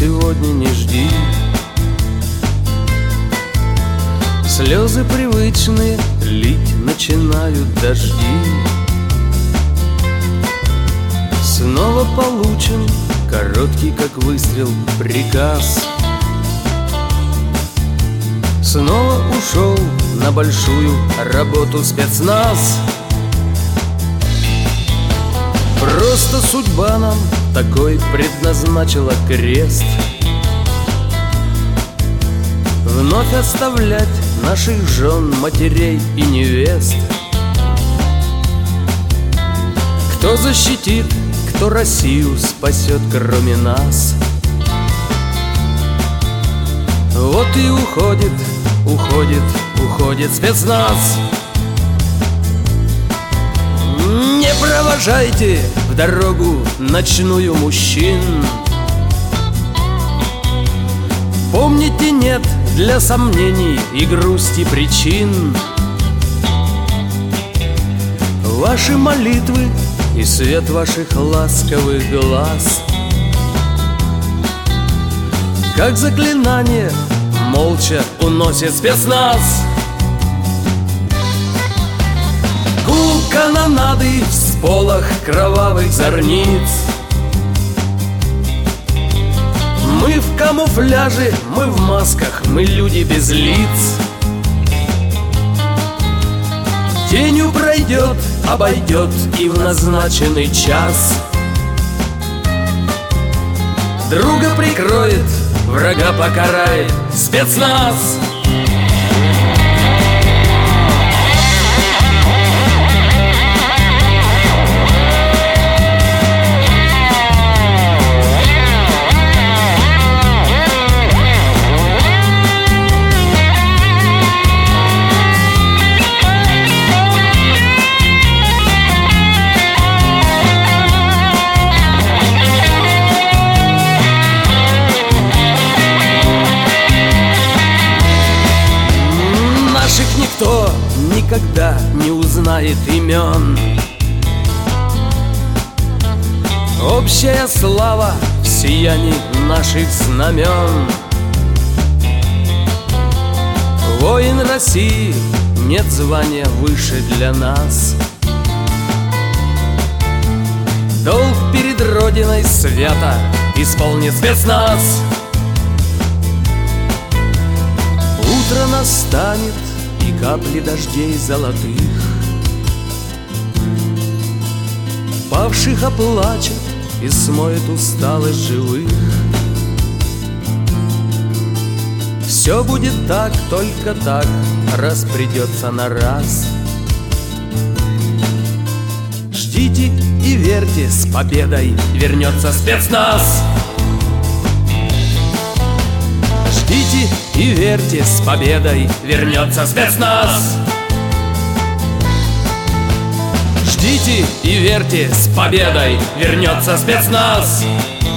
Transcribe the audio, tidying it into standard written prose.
сегодня не жди. Слезы привычные лить начинают дожди. Снова получен короткий, как выстрел, приказ. Снова ушел на большую работу спецназ. Просто судьба нам такой предназначила крест. Вновь оставлять наших жен, матерей и невест. Кто защитит, кто Россию спасет, кроме нас? Вот и уходит, уходит, уходит спецназ. Не провожайте в дорогу ночную мужчин. Помните, нет для сомнений и грусти причин. Ваши молитвы и свет ваших ласковых глаз, как заклинание, молча уносит спецназ. Гул канонады, всполох кровавых зорниц. Мы в камуфляже, мы в масках, мы люди без лиц. Тенью пройдет, обойдет и в назначенный час друга прикроет, врага покарает спецназ. Никто никогда не узнает имен. Общая слава в сиянии наших знамен. Воин России, нет звания выше для нас. Долг перед Родиной свято исполнит спецназ. Утро настанет, и капли дождей золотых павших оплачет и смоет усталость живых. Все будет так, только так, раз придется на раз. Ждите и верьте, с победой вернется спецназ. Ждите и верьте, с победой вернется спецназ. Ждите и верьте, с победой вернется спецназ.